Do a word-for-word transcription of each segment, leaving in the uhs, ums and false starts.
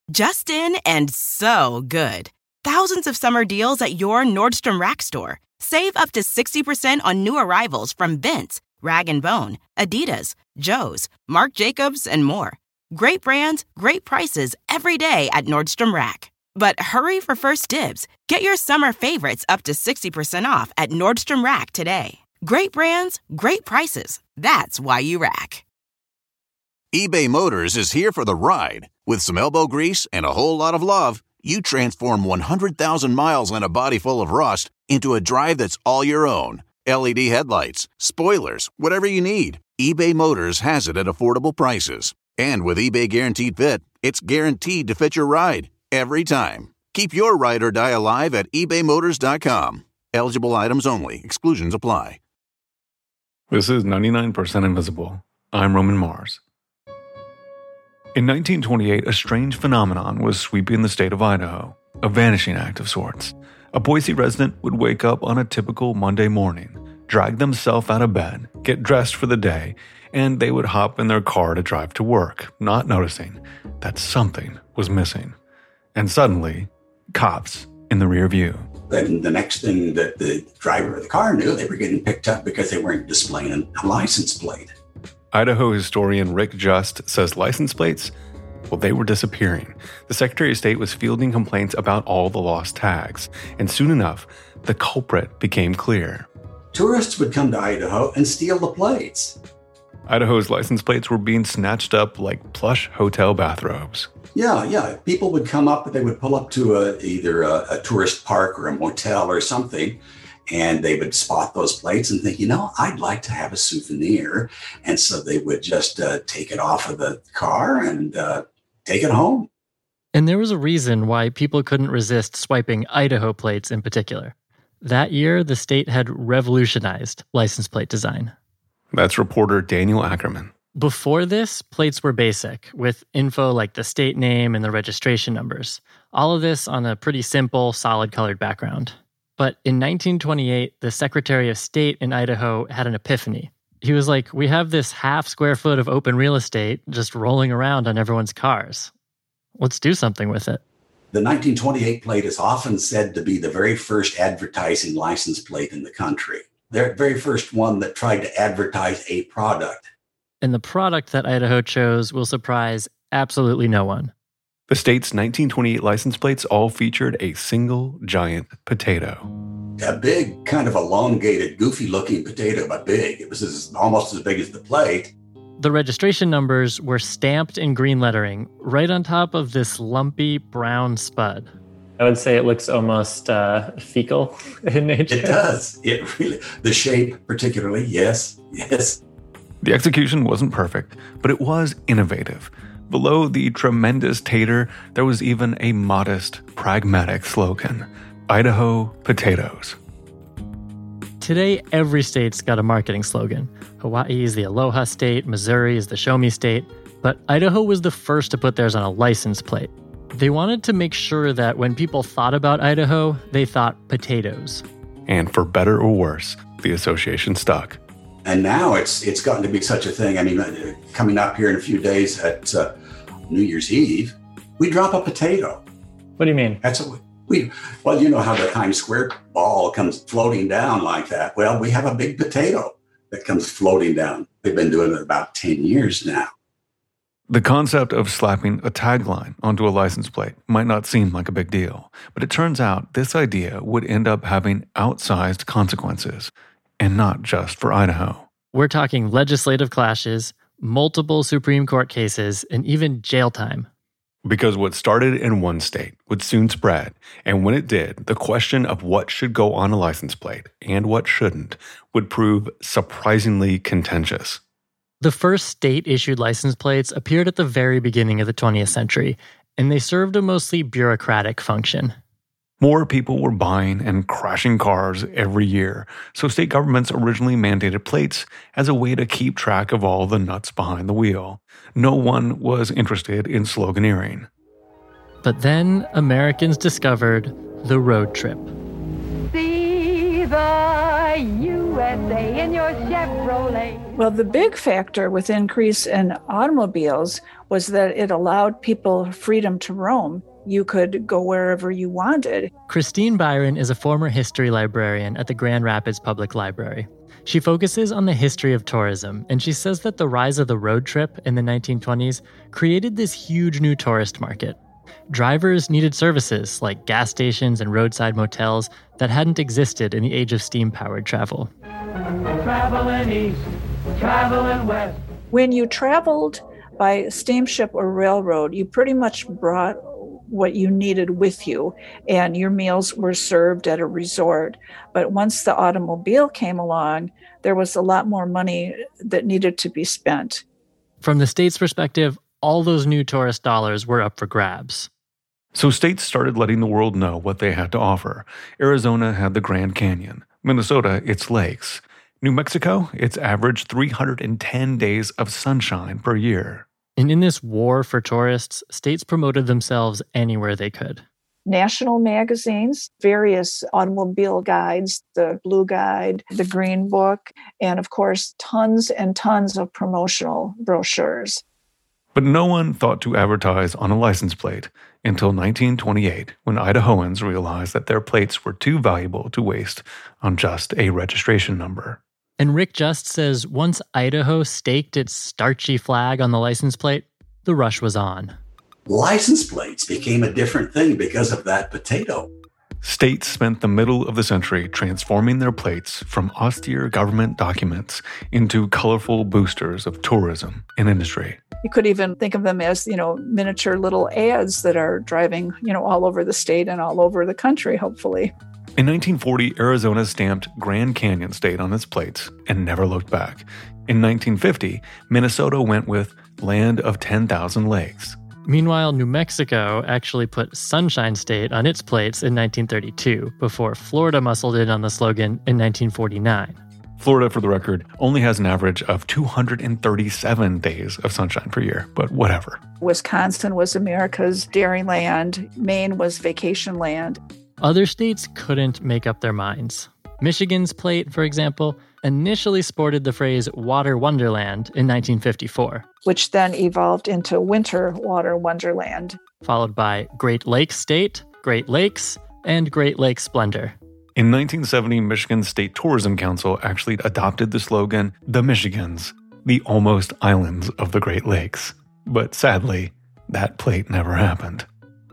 Just in and so good. Thousands of summer deals at your Nordstrom Rack store. Save up to sixty percent on new arrivals from Vince, Rag and Bone, Adidas, Joe's, Marc Jacobs, and more. Great brands, great prices every day at Nordstrom Rack. But hurry for first dibs. Get your summer favorites up to sixty percent off at Nordstrom Rack today. Great brands, great prices. That's why you rack. eBay Motors is here for the ride. With some elbow grease and a whole lot of love, you transform one hundred thousand miles and a body full of rust into a drive that's all your own. L E D headlights, spoilers, whatever you need, eBay Motors has it at affordable prices. And with eBay Guaranteed Fit, it's guaranteed to fit your ride every time. Keep your ride or die alive at ebay motors dot com. Eligible items only. Exclusions apply. This is ninety-nine percent Invisible. I'm Roman Mars. In nineteen twenty-eight, a strange phenomenon was sweeping the state of Idaho, a vanishing act of sorts. A Boise resident would wake up on a typical Monday morning, drag themselves out of bed, get dressed for the day, and they would hop in their car to drive to work, not noticing that something was missing. And suddenly, cops in the rear view. Then the next thing that the driver of the car knew, they were getting picked up because they weren't displaying a license plate. Idaho historian Rick Just says license plates, well, they were disappearing. The Secretary of State was fielding complaints about all the lost tags, and soon enough, the culprit became clear. Tourists would come to Idaho and steal the plates. Idaho's license plates were being snatched up like plush hotel bathrobes. Yeah, yeah. People would come up, they would pull up to a, either a, a tourist park or a motel or something, and they would spot those plates and think, you know, I'd like to have a souvenir. And so they would just uh, take it off of the car and uh, take it home. And there was a reason why people couldn't resist swiping Idaho plates in particular. That year, the state had revolutionized license plate design. That's reporter Daniel Ackerman. Before this, plates were basic, with info like the state name and the registration numbers. All of this on a pretty simple, solid-colored background. But in nineteen twenty-eight, the Secretary of State in Idaho had an epiphany. He was like, we have this half square foot of open real estate just rolling around on everyone's cars. Let's do something with it. The nineteen twenty-eight plate is often said to be the very first advertising license plate in the country. The very first one that tried to advertise a product. And the product that Idaho chose will surprise absolutely no one. The state's nineteen twenty-eight license plates all featured a single giant potato. A big, kind of elongated, goofy-looking potato, but big. It was as, almost as big as the plate. The registration numbers were stamped in green lettering right on top of this lumpy brown spud. I would say it looks almost uh, fecal in nature. It does. It really, the shape particularly, yes, yes. The execution wasn't perfect, but it was innovative. Below the tremendous tater, there was even a modest, pragmatic slogan: Idaho potatoes. Today, every state's got a marketing slogan. Hawaii is the Aloha State, Missouri is the Show Me State, but Idaho was the first to put theirs on a license plate. They wanted to make sure that when people thought about Idaho, they thought potatoes. And for better or worse, the association stuck. And now it's it's gotten to be such a thing. I mean, coming up here in a few days at uh, New Year's Eve, we drop a potato. What do you mean? That's what we, well, you know how the Times Square ball comes floating down like that. Well, we have a big potato that comes floating down. We've been doing it about ten years now. The concept of slapping a tagline onto a license plate might not seem like a big deal, but it turns out this idea would end up having outsized consequences, and not just for Idaho. We're talking legislative clashes, multiple Supreme Court cases, and even jail time. Because what started in one state would soon spread, and when it did, the question of what should go on a license plate and what shouldn't would prove surprisingly contentious. The first state-issued license plates appeared at the very beginning of the twentieth century, and they served a mostly bureaucratic function. More people were buying and crashing cars every year, so state governments originally mandated plates as a way to keep track of all the nuts behind the wheel. No one was interested in sloganeering. But then Americans discovered the road trip. See Viva U S A in your Chevrolet. Well, the big factor with increase in automobiles was that it allowed people freedom to roam. You could go wherever you wanted. Christine Byron is a former history librarian at the Grand Rapids Public Library. She focuses on the history of tourism, and she says that the rise of the road trip in the nineteen twenties created this huge new tourist market. Drivers needed services like gas stations and roadside motels that hadn't existed in the age of steam-powered travel. Traveling east, traveling west. When you traveled by steamship or railroad, you pretty much brought what you needed with you, and your meals were served at a resort. But once the automobile came along, there was a lot more money that needed to be spent. From the state's perspective, all those new tourist dollars were up for grabs. So states started letting the world know what they had to offer. Arizona had the Grand Canyon. Minnesota, its lakes. New Mexico, its average three hundred ten days of sunshine per year. And in this war for tourists, states promoted themselves anywhere they could. National magazines, various automobile guides, the Blue Guide, the Green Book, and of course, tons and tons of promotional brochures. But no one thought to advertise on a license plate until nineteen twenty-eight, when Idahoans realized that their plates were too valuable to waste on just a registration number. And Rick Just says once Idaho staked its starchy flag on the license plate, the rush was on. License plates became a different thing because of that potato. States spent the middle of the century transforming their plates from austere government documents into colorful boosters of tourism and industry. You could even think of them as, you know, miniature little ads that are driving, you know, all over the state and all over the country, hopefully. In nineteen forty, Arizona stamped Grand Canyon State on its plates and never looked back. In nineteen fifty, Minnesota went with Land of ten thousand Lakes. Meanwhile, New Mexico actually put Sunshine State on its plates in nineteen thirty-two, before Florida muscled in on the slogan in nineteen forty-nine. Florida, for the record, only has an average of two hundred thirty-seven days of sunshine per year, but whatever. Wisconsin was America's dairy land. Maine was vacation land. Other states couldn't make up their minds. Michigan's plate, for example, initially sported the phrase Water Wonderland in nineteen fifty-four. Which then evolved into Winter Water Wonderland. Followed by Great Lakes State, Great Lakes, and Great Lakes Splendor. In nineteen seventy, Michigan State Tourism Council actually adopted the slogan, the Michigans, the almost islands of the Great Lakes. But sadly, that plate never happened.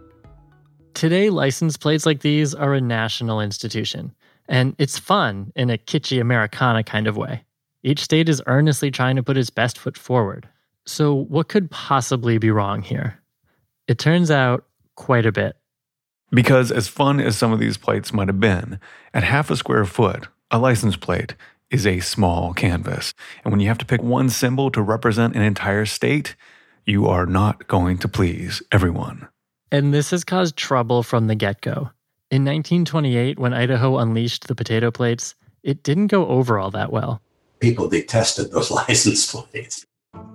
Today, license plates like these are a national institution, and it's fun in a kitschy Americana kind of way. Each state is earnestly trying to put its best foot forward. So what could possibly be wrong here? It turns out quite a bit. Because as fun as some of these plates might have been, at half a square foot, a license plate is a small canvas. And when you have to pick one symbol to represent an entire state, you are not going to please everyone. And this has caused trouble from the get-go. In nineteen twenty-eight, when Idaho unleashed the potato plates, it didn't go over all that well. People detested those license plates.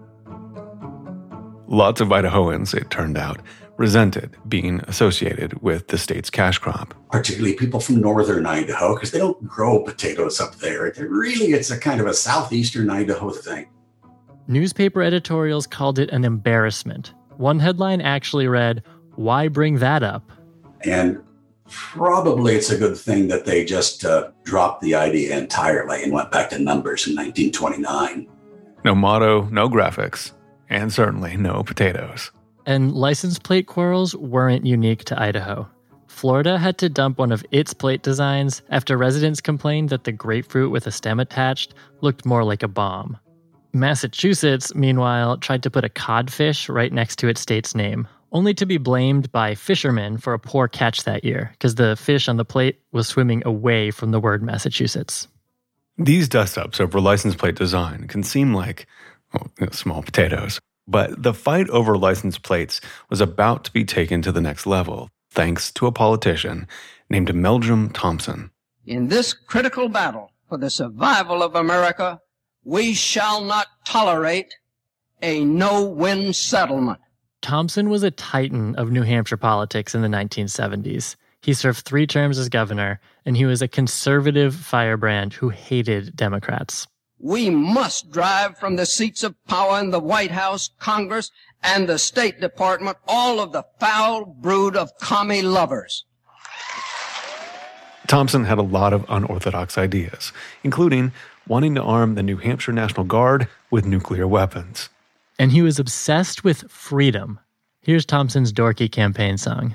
Lots of Idahoans, it turned out, resented being associated with the state's cash crop. Particularly people from northern Idaho, because they don't grow potatoes up there. They're really, it's a kind of a southeastern Idaho thing. Newspaper editorials called it an embarrassment. One headline actually read, "Why bring that up?" And probably it's a good thing that they just uh, dropped the idea entirely and went back to numbers in nineteen twenty-nine. No motto, no graphics, and certainly no potatoes. And license plate quarrels weren't unique to Idaho. Florida had to dump one of its plate designs after residents complained that the grapefruit with a stem attached looked more like a bomb. Massachusetts, meanwhile, tried to put a codfish right next to its state's name, only to be blamed by fishermen for a poor catch that year, because the fish on the plate was swimming away from the word Massachusetts. These dust-ups over license plate design can seem like, well, you know, small potatoes. But the fight over license plates was about to be taken to the next level, thanks to a politician named Meldrum Thompson. In this critical battle for the survival of America, we shall not tolerate a no-win settlement. Thompson was a titan of New Hampshire politics in the nineteen seventies. He served three terms as governor, and he was a conservative firebrand who hated Democrats. We must drive from the seats of power in the White House, Congress, and the State Department all of the foul brood of commie lovers. Thompson had a lot of unorthodox ideas, including wanting to arm the New Hampshire National Guard with nuclear weapons. And he was obsessed with freedom. Here's Thompson's dorky campaign song.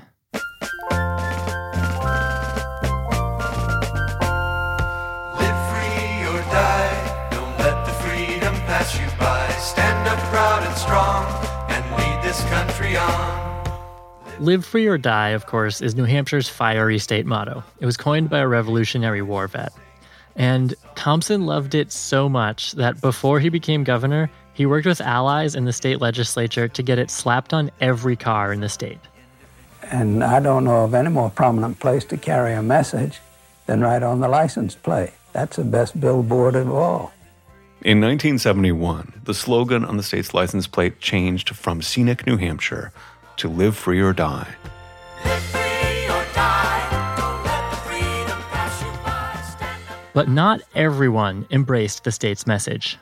Live free or die, don't let the freedom pass you by. Stand up proud and strong and lead this country on. Live free or die, of course, is New Hampshire's fiery state motto. It was coined by a Revolutionary War vet. And Thompson loved it so much that before he became governor, he worked with allies in the state legislature to get it slapped on every car in the state. And I don't know of any more prominent place to carry a message than right on the license plate. That's the best billboard of all. In nineteen seventy-one, the slogan on the state's license plate changed from Scenic New Hampshire to Live Free or Die. Live free or die, don't let the freedom pass you by. Stand up. But not everyone embraced the state's message.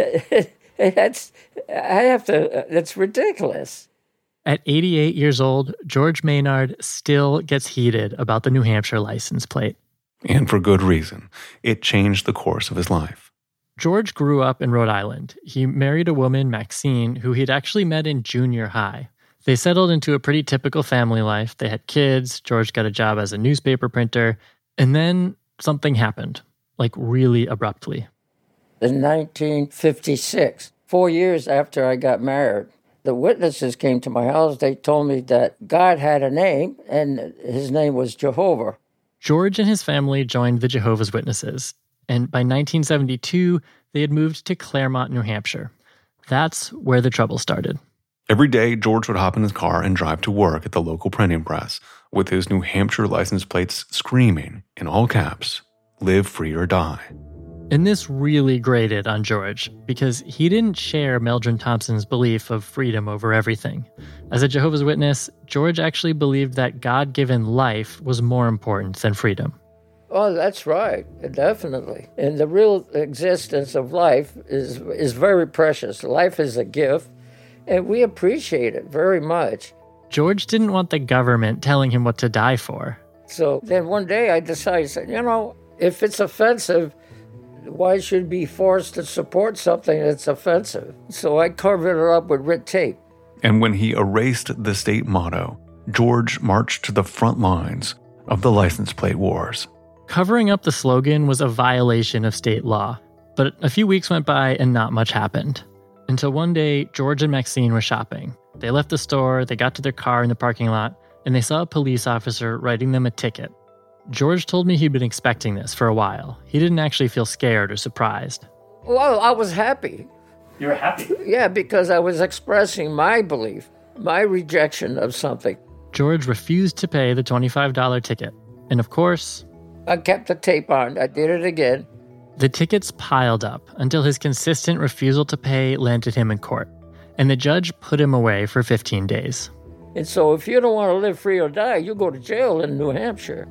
That's, I have to, that's ridiculous. At eighty-eight years old, George Maynard still gets heated about the New Hampshire license plate. And for good reason. It changed the course of his life. George grew up in Rhode Island. He married a woman, Maxine, who he'd actually met in junior high. They settled into a pretty typical family life. They had kids. George got a job as a newspaper printer. And then something happened, like really abruptly. In nineteen fifty-six, four years after I got married, the witnesses came to my house. They told me that God had a name, and his name was Jehovah. George and his family joined the Jehovah's Witnesses. And by nineteen seventy-two, they had moved to Claremont, New Hampshire. That's where the trouble started. Every day, George would hop in his car and drive to work at the local printing press with his New Hampshire license plates screaming, in all caps, "Live free or die." And this really grated on George because he didn't share Meldrum Thompson's belief of freedom over everything. As a Jehovah's Witness, George actually believed that God-given life was more important than freedom. Oh, that's right, definitely. And the real existence of life is is very precious. Life is a gift, and we appreciate it very much. George didn't want the government telling him what to die for. So then one day I decided, you know, if it's offensive, why should be forced to support something that's offensive? So I covered it up with red tape. And when he erased the state motto, George marched to the front lines of the license plate wars. Covering up the slogan was a violation of state law, but a few weeks went by and not much happened. Until one day, George and Maxine were shopping. They left the store, they got to their car in the parking lot, and they saw a police officer writing them a ticket. George told me he'd been expecting this for a while. He didn't actually feel scared or surprised. Well, I was happy. You were happy? Yeah, because I was expressing my belief, my rejection of something. George refused to pay the twenty-five dollars ticket. And of course, I kept the tape on. I did it again. The tickets piled up until his consistent refusal to pay landed him in court. And the judge put him away for fifteen days. And so if you don't want to live free or die, you go to jail in New Hampshire.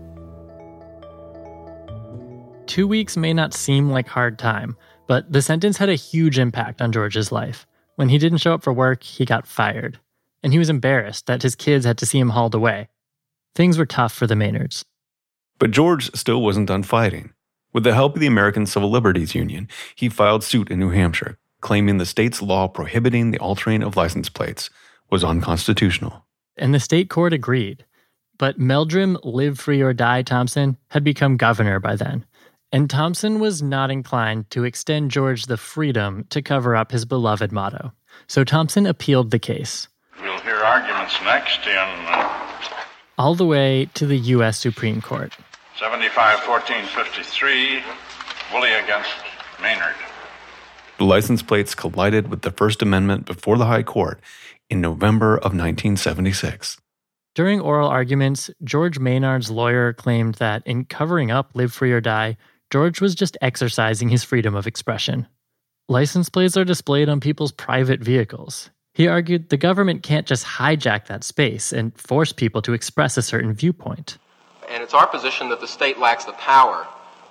Two weeks may not seem like hard time, but the sentence had a huge impact on George's life. When he didn't show up for work, he got fired. And he was embarrassed that his kids had to see him hauled away. Things were tough for the Maynards. But George still wasn't done fighting. With the help of the American Civil Liberties Union, he filed suit in New Hampshire, claiming the state's law prohibiting the altering of license plates was unconstitutional. And the state court agreed. But Meldrum Live Free or Die Thompson had become governor by then. And Thompson was not inclined to extend George the freedom to cover up his beloved motto. So Thompson appealed the case. We'll hear arguments next in uh, all the way to the U S Supreme Court. seventy-five fourteen fifty-three, Woolley against Maynard. The license plates collided with the First Amendment before the High Court in November of nineteen seventy-six. During oral arguments, George Maynard's lawyer claimed that in covering up Live Free or Die, George was just exercising his freedom of expression. License plates are displayed on people's private vehicles. He argued the government can't just hijack that space and force people to express a certain viewpoint. And it's our position that the state lacks the power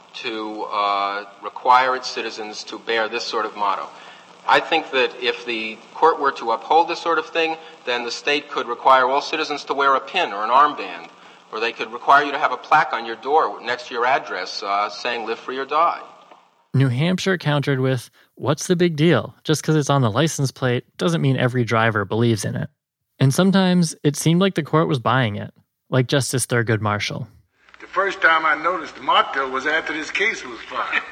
to uh, require its citizens to bear this sort of motto. I think that if the court were to uphold this sort of thing, then the state could require all citizens to wear a pin or an armband, or they could require you to have a plaque on your door next to your address uh, saying live free or die. New Hampshire countered with, what's the big deal? Just because it's on the license plate doesn't mean every driver believes in it. And sometimes it seemed like the court was buying it, like Justice Thurgood Marshall. The first time I noticed the motto was after this case was filed.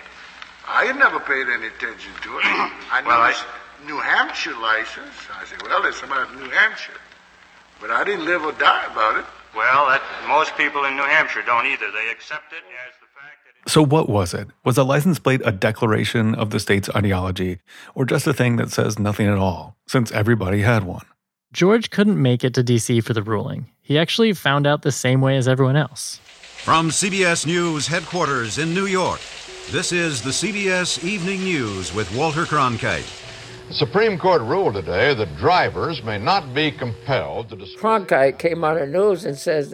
I had never paid any attention to it. I Well, noticed I... New Hampshire license. I said, well, there's somebody from New Hampshire. But I didn't live or die about it. Well, that, most people in New Hampshire don't either. They accept it as the fact that it... So what was it? Was a license plate a declaration of the state's ideology, or just a thing that says nothing at all, since everybody had one? George couldn't make it to D C for the ruling. He actually found out the same way as everyone else. From C B S News headquarters in New York, this is the C B S Evening News with Walter Cronkite. The Supreme Court ruled today that drivers may not be compelled to display... Cronkite came on the news and says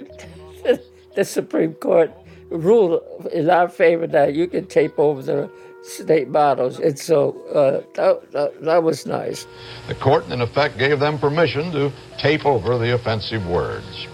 that the Supreme Court ruled in our favor that you can tape over the state mottos. And so uh, that, that, that was nice. The court, in effect, gave them permission to tape over the offensive words.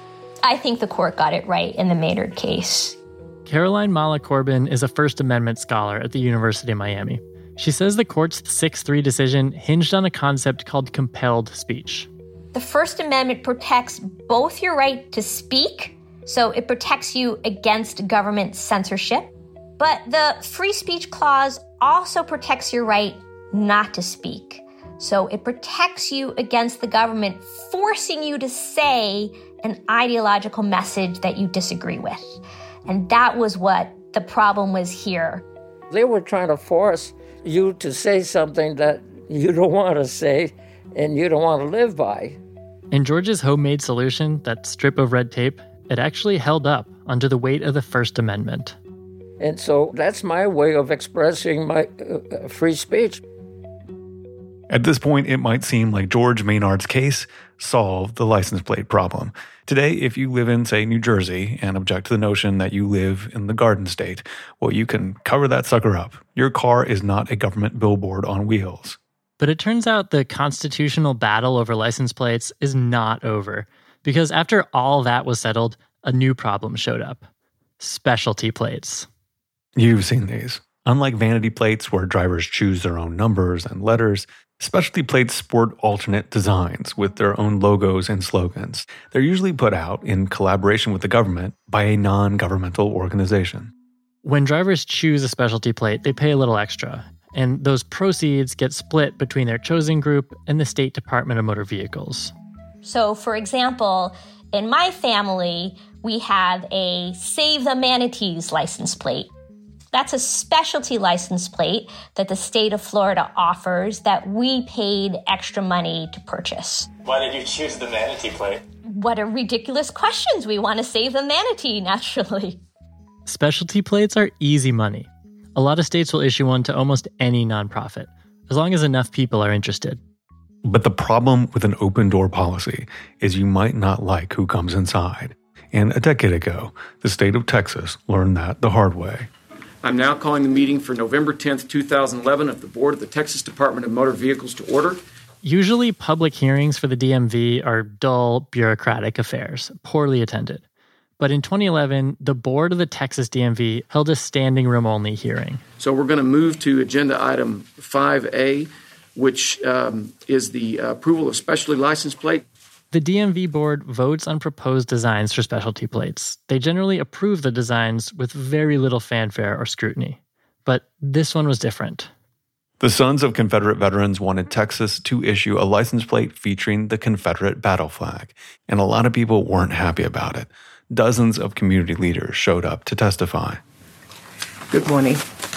I think the court got it right in the Maynard case. Caroline Mala Corbin is a First Amendment scholar at the University of Miami. She says the court's six three decision hinged on a concept called compelled speech. The First Amendment protects both your right to speak, so it protects you against government censorship, but the free speech clause also protects your right not to speak. So it protects you against the government forcing you to say an ideological message that you disagree with. And that was what the problem was here. They were trying to force you to say something that you don't want to say and you don't want to live by. And George's homemade solution, that strip of red tape, it actually held up under the weight of the First Amendment. And so that's my way of expressing my uh, free speech. At this point, it might seem like George Maynard's case solved the license plate problem. Today, if you live in, say, New Jersey and object to the notion that you live in the Garden State, well, you can cover that sucker up. Your car is not a government billboard on wheels. But it turns out the constitutional battle over license plates is not over, because after all that was settled, a new problem showed up. Specialty plates. You've seen these. Unlike vanity plates where drivers choose their own numbers and letters, specialty plates sport alternate designs with their own logos and slogans. They're usually put out in collaboration with the government by a non-governmental organization. When drivers choose a specialty plate, they pay a little extra, and those proceeds get split between their chosen group and the State Department of Motor Vehicles. So, for example, in my family, we have a Save the Manatees license plate. That's a specialty license plate that the state of Florida offers that we paid extra money to purchase. Why did you choose the manatee plate? What a ridiculous questions. We want to save the manatee, naturally. Specialty plates are easy money. A lot of states will issue one to almost any nonprofit, as long as enough people are interested. But the problem with an open-door policy is you might not like who comes inside. And a decade ago, the state of Texas learned that the hard way. I'm now calling the meeting for November tenth, twenty eleven of the Board of the Texas Department of Motor Vehicles to order. Usually, public hearings for the D M V are dull, bureaucratic affairs, poorly attended. But in twenty eleven, the board of the Texas D M V held a standing room-only hearing. So we're going to move to agenda item five A, which um, is the uh, approval of specialty license plate. The D M V board votes on proposed designs for specialty plates. They generally approve the designs with very little fanfare or scrutiny. But this one was different. The Sons of Confederate Veterans wanted Texas to issue a license plate featuring the Confederate battle flag, and a lot of people weren't happy about it. Dozens of community leaders showed up to testify. Good morning.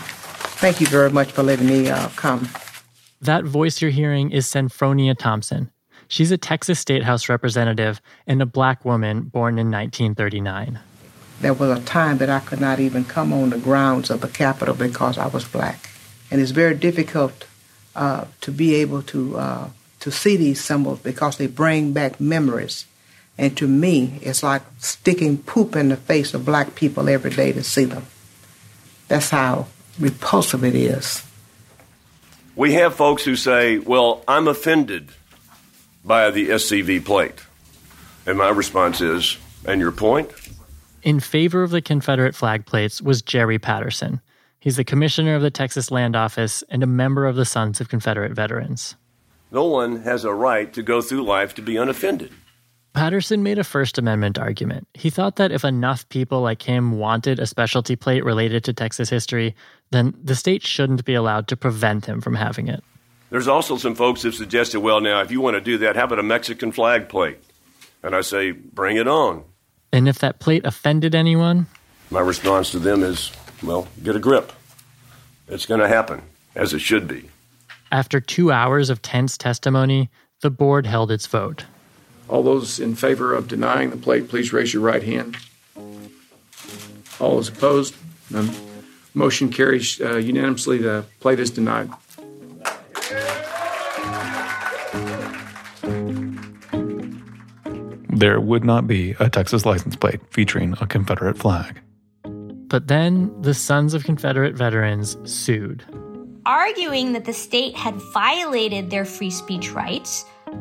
Thank you very much for letting me uh, come. That voice you're hearing is Senfronia Thompson. She's a Texas State House representative and a black woman born in nineteen thirty-nine. There was a time that I could not even come on the grounds of the Capitol because I was black. And it's very difficult uh, to be able to uh, to see these symbols because they bring back memories And to me, it's like sticking poop in the face of black people every day to see them. That's how repulsive it is. We have folks who say, well, I'm offended by the S C V plate. And my response is, and your point? In favor of the Confederate flag plates was Jerry Patterson. He's the commissioner of the Texas Land Office and a member of the Sons of Confederate Veterans. No one has a right to go through life to be unoffended. Patterson made a First Amendment argument. He thought that if enough people like him wanted a specialty plate related to Texas history, then the state shouldn't be allowed to prevent him from having it. There's also some folks who've suggested, well, now, if you want to do that, how about a Mexican flag plate? And I say, bring it on. And if that plate offended anyone? My response to them is, well, get a grip. It's going to happen, as it should be. After two hours of tense testimony, the board held its vote. All those in favor of denying the plate, please raise your right hand. All those opposed? None. Motion carries uh, unanimously. The plate is denied. There would not be a Texas license plate featuring a Confederate flag. But then the Sons of Confederate Veterans sued, arguing that the state had violated their free speech rights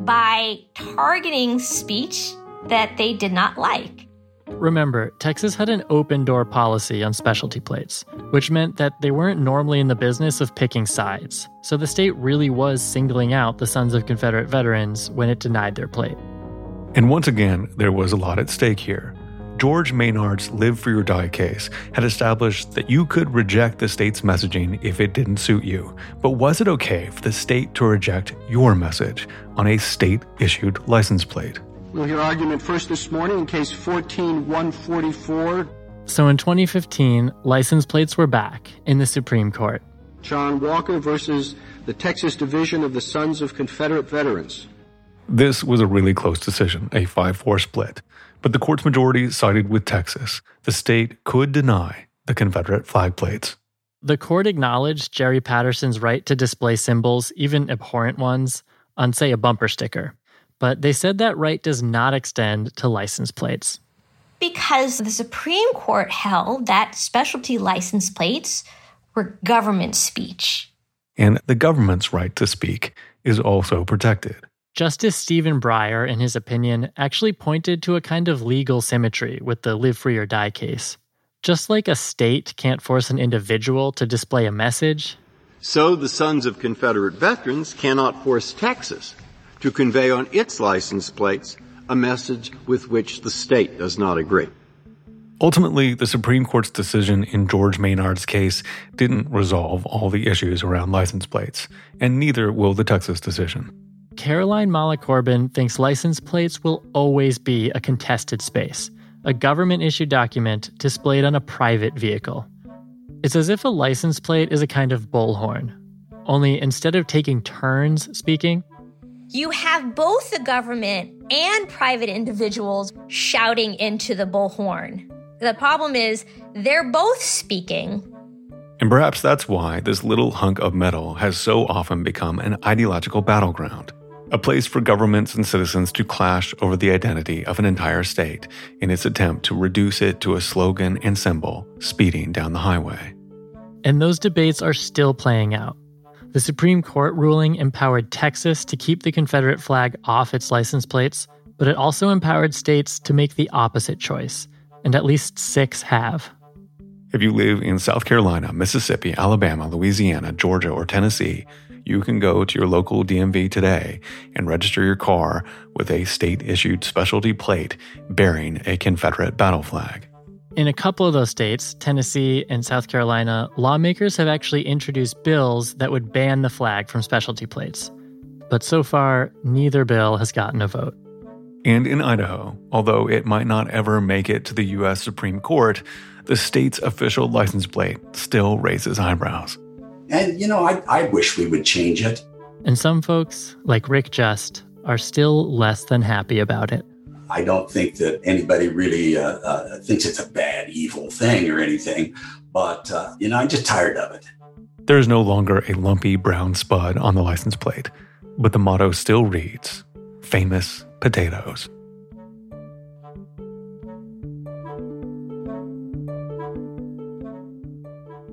by targeting speech that they did not like. Remember, Texas had an open-door policy on specialty plates, which meant that they weren't normally in the business of picking sides. So the state really was singling out the Sons of Confederate Veterans when it denied their plate. And once again, there was a lot at stake here. George Maynard's Live Free or Die case had established that you could reject the state's messaging if it didn't suit you. But was it okay for the state to reject your message on a state-issued license plate? We'll hear argument first this morning in case fourteen one forty-four. So in twenty fifteen, license plates were back in the Supreme Court. John Walker versus the Texas Division of the Sons of Confederate Veterans. This was a really close decision, a five four split. But the court's majority sided with Texas. The state could deny the Confederate flag plates. The court acknowledged Jerry Patterson's right to display symbols, even abhorrent ones, on, say, a bumper sticker. But they said that right does not extend to license plates. Because the Supreme Court held that specialty license plates were government speech. And the government's right to speak is also protected. Justice Stephen Breyer, in his opinion, actually pointed to a kind of legal symmetry with the Live Free or Die case. Just like a state can't force an individual to display a message, so the Sons of Confederate Veterans cannot force Texas to convey on its license plates a message with which the state does not agree. Ultimately, the Supreme Court's decision in George Maynard's case didn't resolve all the issues around license plates, and neither will the Texas decision. Caroline Mala-Corbin thinks license plates will always be a contested space, a government-issued document displayed on a private vehicle. It's as if a license plate is a kind of bullhorn, only instead of taking turns speaking, you have both the government and private individuals shouting into the bullhorn. The problem is they're both speaking. And perhaps that's why this little hunk of metal has so often become an ideological battleground. A place for governments and citizens to clash over the identity of an entire state in its attempt to reduce it to a slogan and symbol speeding down the highway. And those debates are still playing out. The Supreme Court ruling empowered Texas to keep the Confederate flag off its license plates, but it also empowered states to make the opposite choice, and at least six have. If you live in South Carolina, Mississippi, Alabama, Louisiana, Georgia, or Tennessee, you can go to your local D M V today and register your car with a state-issued specialty plate bearing a Confederate battle flag. In a couple of those states, Tennessee and South Carolina, lawmakers have actually introduced bills that would ban the flag from specialty plates. But so far, neither bill has gotten a vote. And in Idaho, although it might not ever make it to the U S Supreme Court, the state's official license plate still raises eyebrows. And, you know, I, I wish we would change it. And some folks, like Rick Just, are still less than happy about it. I don't think that anybody really uh, uh, thinks it's a bad, evil thing or anything. But, uh, you know, I'm just tired of it. There is no longer a lumpy brown spud on the license plate, but the motto still reads, Famous Potatoes.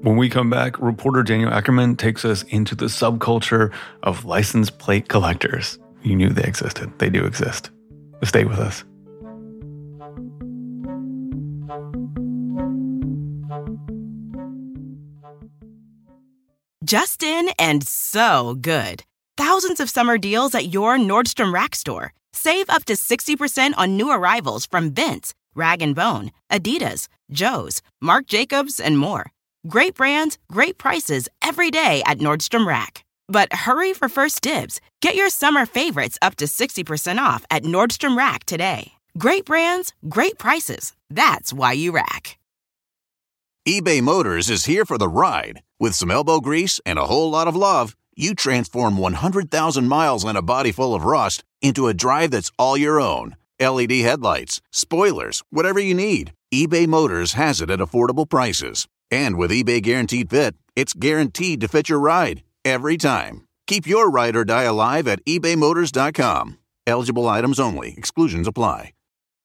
When we come back, reporter Daniel Ackerman takes us into the subculture of license plate collectors. You knew they existed. They do exist. Stay with us. Just in and so good. Thousands of summer deals at your Nordstrom Rack store. Save up to sixty percent on new arrivals from Vince, Rag and Bone, Adidas, Joe's, Marc Jacobs, and more. Great brands, great prices every day at Nordstrom Rack. But hurry for first dibs. Get your summer favorites up to sixty percent off at Nordstrom Rack today. Great brands, great prices. That's why you rack. eBay Motors is here for the ride. With some elbow grease and a whole lot of love, you transform one hundred thousand miles and a body full of rust into a drive that's all your own. L E D headlights, spoilers, whatever you need, eBay Motors has it at affordable prices. And with eBay Guaranteed Fit, it's guaranteed to fit your ride every time. Keep your ride or die alive at ebay motors dot com. Eligible items only. Exclusions apply.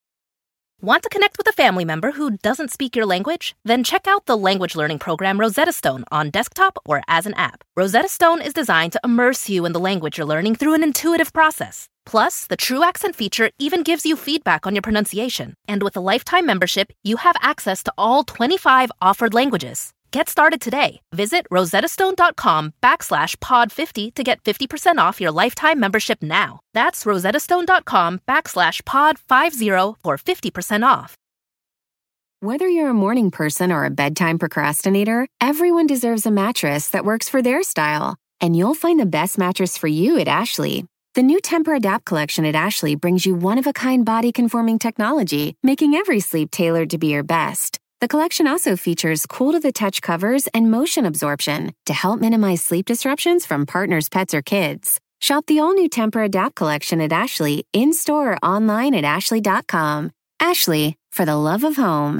Want to connect with a family member who doesn't speak your language? Then check out the language learning program Rosetta Stone on desktop or as an app. Rosetta Stone is designed to immerse you in the language you're learning through an intuitive process. Plus, the True Accent feature even gives you feedback on your pronunciation. And with a lifetime membership, you have access to all twenty-five offered languages. Get started today. Visit rosettastone.com backslash pod 50 to get fifty percent off your lifetime membership now. That's rosettastone.com backslash pod 50 for fifty percent off. Whether you're a morning person or a bedtime procrastinator, everyone deserves a mattress that works for their style. And you'll find the best mattress for you at Ashley. The new Temper-Adapt collection at Ashley brings you one-of-a-kind body-conforming technology, making every sleep tailored to be your best. The collection also features cool-to-the-touch covers and motion absorption to help minimize sleep disruptions from partners, pets, or kids. Shop the all-new Temper-Adapt collection at Ashley, in-store or online at ashley dot com. Ashley, for the love of home.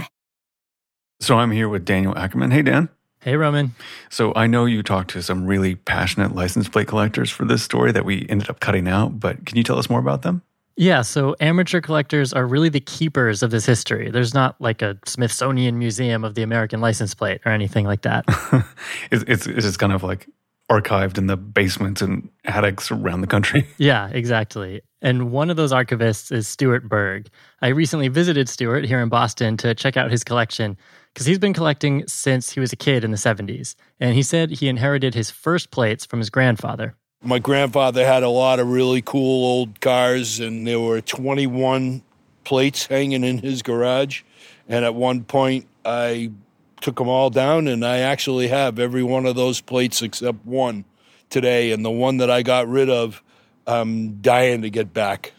So I'm here with Daniel Ackerman. Hey, Dan. Hey, Roman. So I know you talked to some really passionate license plate collectors for this story that we ended up cutting out, but can you tell us more about them? Yeah, so amateur collectors are really the keepers of this history. There's not like a Smithsonian Museum of the American license plate or anything like that. it's, it's, it's just kind of like archived in the basements and attics around the country. Yeah, exactly. And one of those archivists is Stuart Berg. I recently visited Stuart here in Boston to check out his collection because he's been collecting since he was a kid in the seventies. And he said he inherited his first plates from his grandfather. My grandfather had a lot of really cool old cars, and there were twenty-one plates hanging in his garage. And at one point, I took them all down, and I actually have every one of those plates except one today. And the one that I got rid of, I'm dying to get back.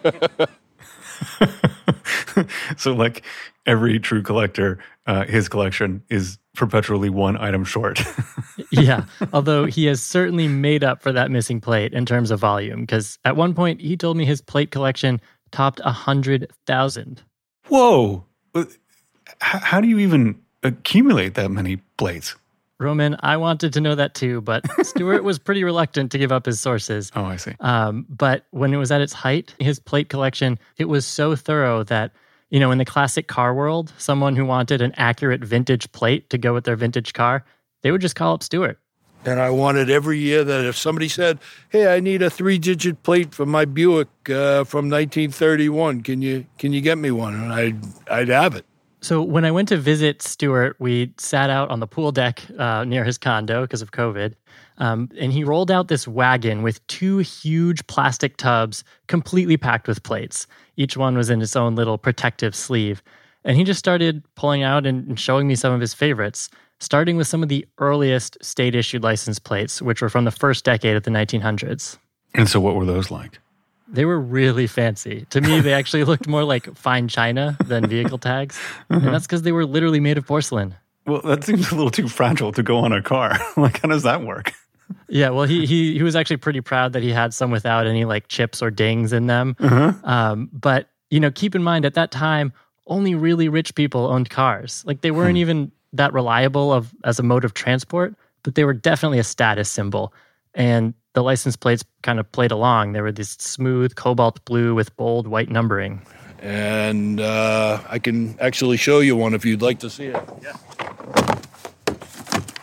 So like every true collector, uh, his collection is perpetually one item short. Yeah, although he has certainly made up for that missing plate in terms of volume, because at one point he told me his plate collection topped one hundred thousand. Whoa! How do you even accumulate that many plates? Roman, I wanted to know that too, but Stuart was pretty reluctant to give up his sources. Oh, I see. Um, but when it was at its height, his plate collection, it was so thorough that, you know, in the classic car world, someone who wanted an accurate vintage plate to go with their vintage car, they would just call up Stuart. And I wanted every year that if somebody said, hey, I need a three-digit plate for my Buick uh, from nineteen thirty-one, can you can you get me one? And I'd, I'd have it. So when I went to visit Stuart, we sat out on the pool deck uh, near his condo because of COVID. Um, and he rolled out this wagon with two huge plastic tubs completely packed with plates. Each one was in its own little protective sleeve. And he just started pulling out and showing me some of his favorites, starting with some of the earliest state-issued license plates, which were from the first decade of the nineteen hundreds. And so what were those like? They were really fancy. To me, they actually looked more like fine china than vehicle tags. Uh-huh. And that's because they were literally made of porcelain. Well, that seems a little too fragile to go on a car. Like, how does that work? Yeah, well, he he he was actually pretty proud that he had some without any like chips or dings in them. Uh-huh. Um, but, you know, keep in mind at that time, only really rich people owned cars. Like they weren't hmm. even that reliable of as a mode of transport, but they were definitely a status symbol. And the license plates kind of played along. They were this smooth cobalt blue with bold white numbering. And uh, I can actually show you one if you'd like to see it. Yeah.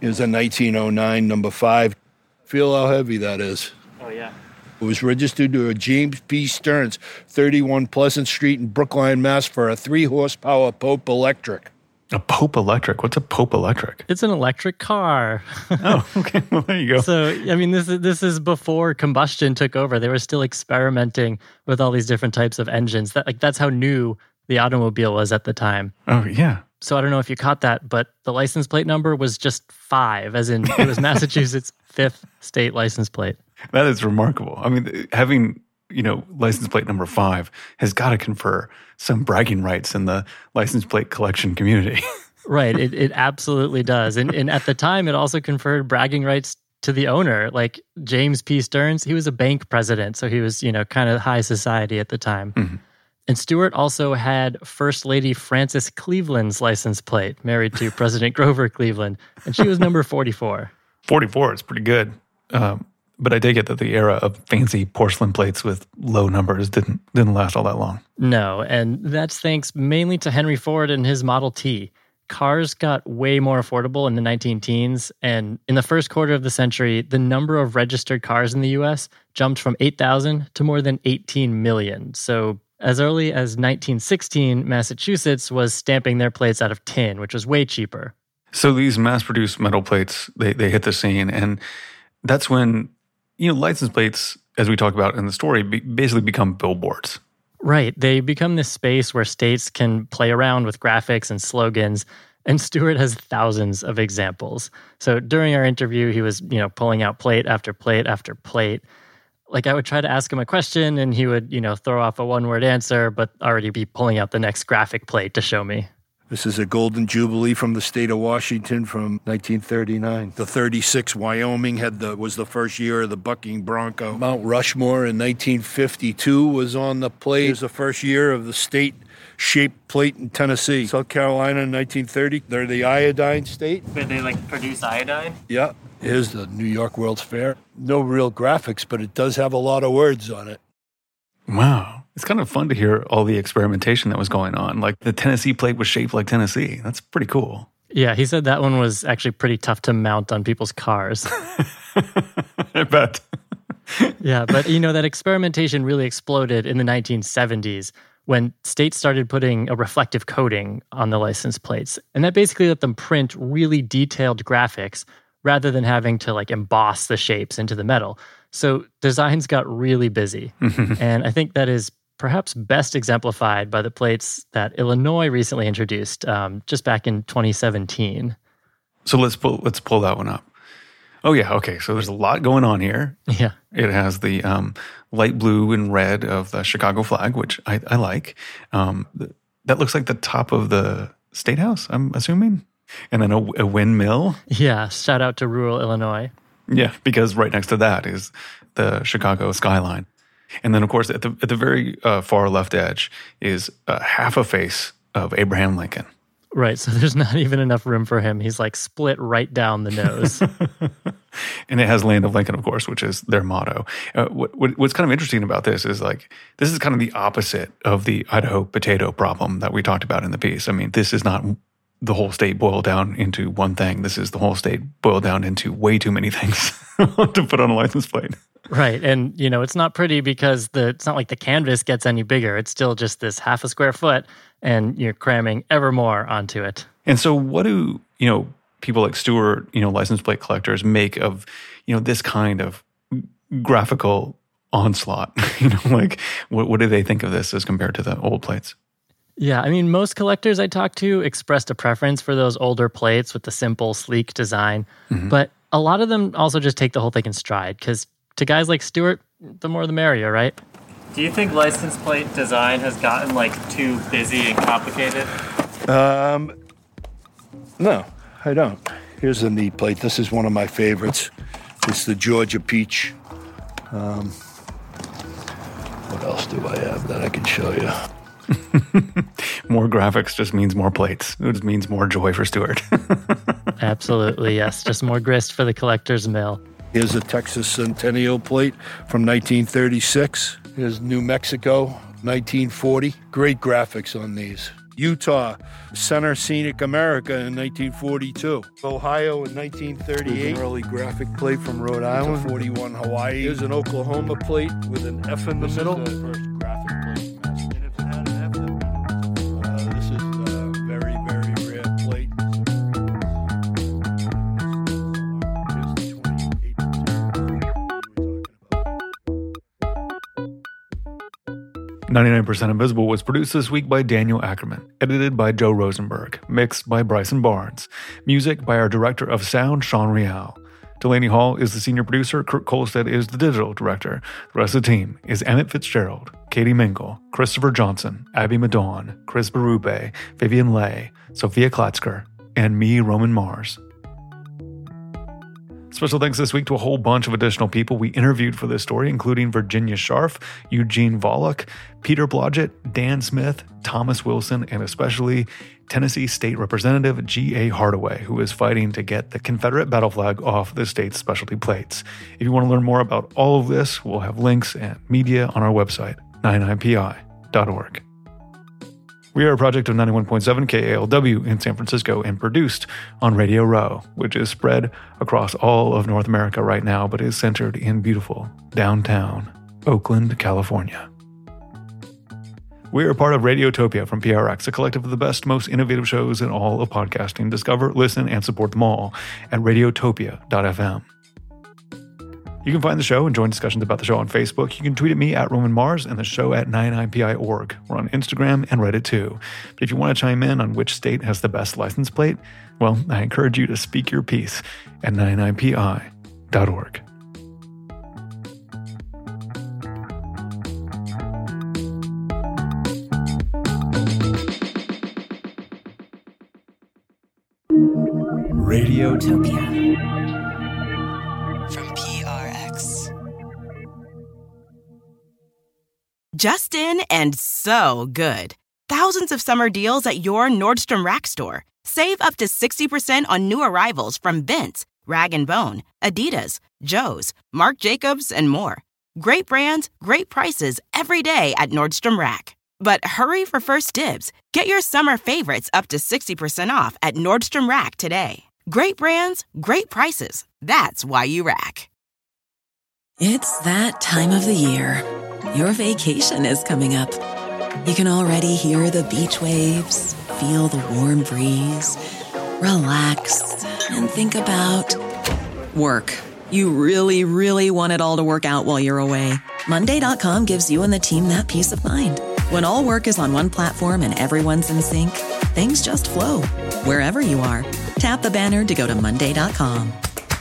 Here's a nineteen oh nine number five. Feel how heavy that is. Oh, yeah. It was registered to a James P. Stearns, thirty-one Pleasant Street in Brookline, Mass. for a three-horsepower Pope Electric. A Pope Electric? What's a Pope Electric? It's an electric car. Oh, okay. Well, there you go. So, I mean, this is this is before combustion took over. They were still experimenting with all these different types of engines. That like that's how new the automobile was at the time. Oh, yeah. So I don't know if you caught that, but the license plate number was just five, as in it was Massachusetts' fifth state license plate. That is remarkable. I mean, having, you know, license plate number five has got to confer some bragging rights in the license plate collection community. Right. It it absolutely does. And and at the time, it also conferred bragging rights to the owner. Like James P. Stearns, he was a bank president, so he was, you know, kind of high society at the time. Mm-hmm. And Stuart also had First Lady Frances Cleveland's license plate, married to President Grover Cleveland, and she was number forty-four. forty-four is pretty good. Um, but I take it that the era of fancy porcelain plates with low numbers didn't didn't last all that long. No, and that's thanks mainly to Henry Ford and his Model T. Cars got way more affordable in the nineteen teens, and in the first quarter of the century, the number of registered cars in the U S jumped from eight thousand to more than eighteen million. So as early as nineteen sixteen, Massachusetts was stamping their plates out of tin, which was way cheaper. So these mass-produced metal plates, they, they hit the scene, and that's when, you know, license plates, as we talk about in the story, be, basically become billboards. Right. They become this space where states can play around with graphics and slogans, and Stuart has thousands of examples. So during our interview, he was, you know, pulling out plate after plate after plate. Like I would try to ask him a question and he would, you know, throw off a one-word answer, but already be pulling out the next graphic plate to show me. This is a Golden Jubilee from the state of Washington from nineteen thirty-nine. The thirty-six Wyoming had the was the first year of the bucking bronco. Mount Rushmore in nineteen fifty-two was on the plate. It was the first year of the state-shaped plate in Tennessee. South Carolina in nineteen thirty. They're the iodine state. Did they, like, produce iodine? Yeah. Here's the New York World's Fair. No real graphics, but it does have a lot of words on it. Wow. It's kind of fun to hear all the experimentation that was going on. Like the Tennessee plate was shaped like Tennessee. That's pretty cool. Yeah, he said that one was actually pretty tough to mount on people's cars. I bet. Yeah, but you know, that experimentation really exploded in the nineteen seventies when states started putting a reflective coating on the license plates. And that basically let them print really detailed graphics rather than having to like emboss the shapes into the metal. So designs got really busy. And I think that is perhaps best exemplified by the plates that Illinois recently introduced um, just back in twenty seventeen. So let's pull, let's pull that one up. Oh, yeah. Okay. So there's a lot going on here. Yeah. It has the um, light blue and red of the Chicago flag, which I, I like. Um, th- that looks like the top of the State House, I'm assuming. And then a, a windmill. Yeah. Shout out to rural Illinois. Yeah, because right next to that is the Chicago skyline. And then, of course, at the at the very uh, far left edge is uh, half a face of Abraham Lincoln. Right, so there's not even enough room for him. He's like split right down the nose. And it has Land of Lincoln, of course, which is their motto. Uh, what, what, what's kind of interesting about this is like, this is kind of the opposite of the Idaho potato problem that we talked about in the piece. I mean, this is not the whole state boiled down into one thing. This is the whole state boiled down into way too many things to put on a license plate. Right. And, you know, it's not pretty because the it's not like the canvas gets any bigger. It's still just this half a square foot and you're cramming ever more onto it. And so what do, you know, people like Stuart, you know, license plate collectors make of, you know, this kind of graphical onslaught? You know, like what, what do they think of this as compared to the old plates? Yeah, I mean, most collectors I talked to expressed a preference for those older plates with the simple, sleek design. Mm-hmm. But a lot of them also just take the whole thing in stride because to guys like Stuart, the more the merrier, right? Do you think license plate design has gotten, like, too busy and complicated? Um, no, I don't. Here's a neat plate. This is one of my favorites. It's the Georgia Peach. Um, what else do I have that I can show you? More graphics just means more plates. It just means more joy for Stuart. Absolutely, yes. Just more grist for the collector's mill. Here's a Texas Centennial plate from nineteen thirty-six. Here's New Mexico, nineteen forty. Great graphics on these. Utah, Center Scenic America in nineteen forty-two. Ohio in nineteen thirty-eight. There's an early graphic plate from Rhode Island. forty-one Hawaii. There's an Oklahoma plate with an F in the this middle. Is the first graphic plate. And if it had an F in the middle, uh, this is a very, very rare plate. ninety-nine percent Invisible was produced this week by Daniel Ackerman, edited by Joe Rosenberg, mixed by Bryson Barnes, music by our director of sound, Sean Rial. Delaney Hall is the senior producer, Kurt Kolstad is the digital director. The rest of the team is Emmett Fitzgerald, Katie Mingle, Christopher Johnson, Abby Madon, Chris Berube, Vivian Lay, Sophia Klatzker, and me, Roman Mars. Special thanks this week to a whole bunch of additional people we interviewed for this story, including Virginia Scharf, Eugene Volokh, Peter Blodgett, Dan Smith, Thomas Wilson, and especially Tennessee State Representative G A Hardaway, who is fighting to get the Confederate battle flag off the state's specialty plates. If you want to learn more about all of this, we'll have links and media on our website, ninety-nine P I dot org. We are a project of ninety-one point seven K A L W in San Francisco and produced on Radio Row, which is spread across all of North America right now, but is centered in beautiful downtown Oakland, California. We are part of Radiotopia from P R X, a collective of the best, most innovative shows in all of podcasting. Discover, listen, and support them all at radiotopia dot f m. You can find the show and join discussions about the show on Facebook. You can tweet at me at Roman Mars and the show at ninety-nine P I dot org. We're on Instagram and Reddit too. But if you want to chime in on which state has the best license plate, well, I encourage you to speak your piece at ninety-nine P I dot org. Radiotopia. Just in and so good. Thousands of summer deals at your Nordstrom Rack store. Save up to sixty percent on new arrivals from Vince, Rag and Bone, Adidas, Joe's, Marc Jacobs, and more. Great brands, great prices every day at Nordstrom Rack. But hurry for first dibs. Get your summer favorites up to sixty percent off at Nordstrom Rack today. Great brands, great prices. That's why you rack. It's that time of the year. Your vacation is coming up. You can already hear the beach waves, feel the warm breeze, relax, and think about work. You really, really want it all to work out while you're away. Monday dot com gives you and the team that peace of mind. When all work is on one platform and everyone's in sync, things just flow. Wherever you are, tap the banner to go to Monday dot com.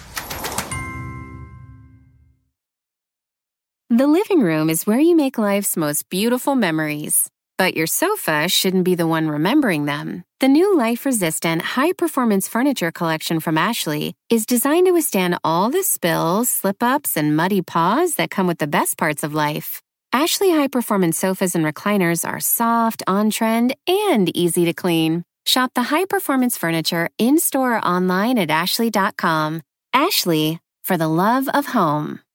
The living room is where you make life's most beautiful memories. But your sofa shouldn't be the one remembering them. The new life-resistant, high-performance furniture collection from Ashley is designed to withstand all the spills, slip-ups, and muddy paws that come with the best parts of life. Ashley high-performance sofas and recliners are soft, on-trend, and easy to clean. Shop the high-performance furniture in-store or online at ashley dot com. Ashley, for the love of home.